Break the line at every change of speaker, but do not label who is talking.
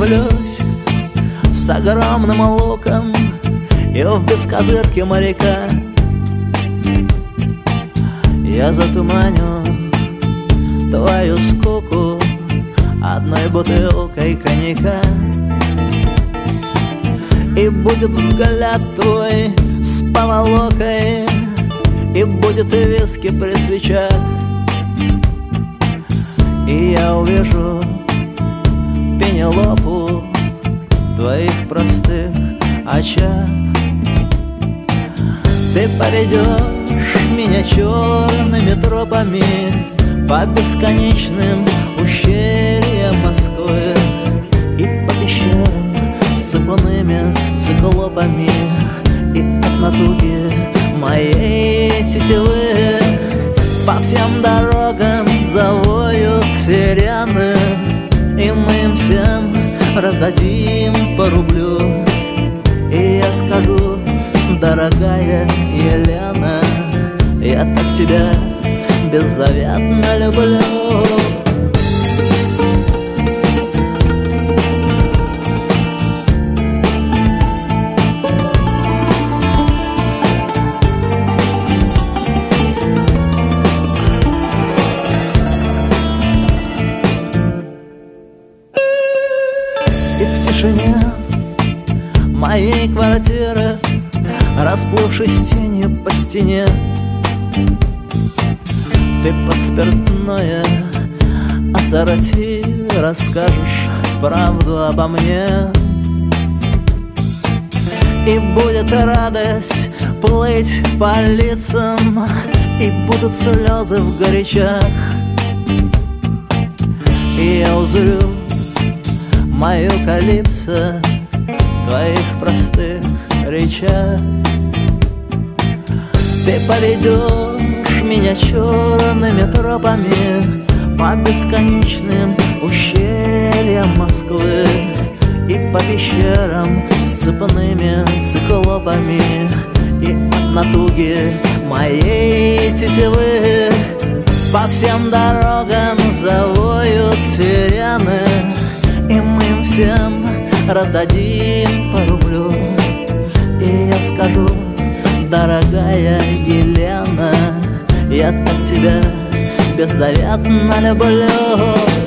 влюблюсь с огромным луком и в бескозырке моряка. Я затуманю твою скуку одной бутылкой коньяка, и будет взгляд твой с поволокой, и будет и виски при свечах, и я увижу Пенелопу в твоих простых очах. Ты поведешь меня черными тропами по бесконечным ущельям Москвы и по пещерам с цепными циклопами, и от натуги моей тетивы по всем дорогам завоют сирены, и мы им всем раздадим по рублю. И я скажу: дорогая Елена, я так тебя беззаветно люблю. И в тишине моей квартиры, расплывшись тенью по стене, ты под спиртное ассорти расскажешь правду обо мне. И будет радость плыть по лицам, и будут слезы в горячах, и я узрю мою калипсо в твоих простых речах. Ты поведешь меня черными тропами по бесконечным ущельям Москвы и по пещерам с цепными циклопами, и от натуги моей тетивы по всем дорогам завоют сирены, и мы им всем раздадим по рублю. И я скажу: дорогая Елена, я так тебя беззаветно люблю.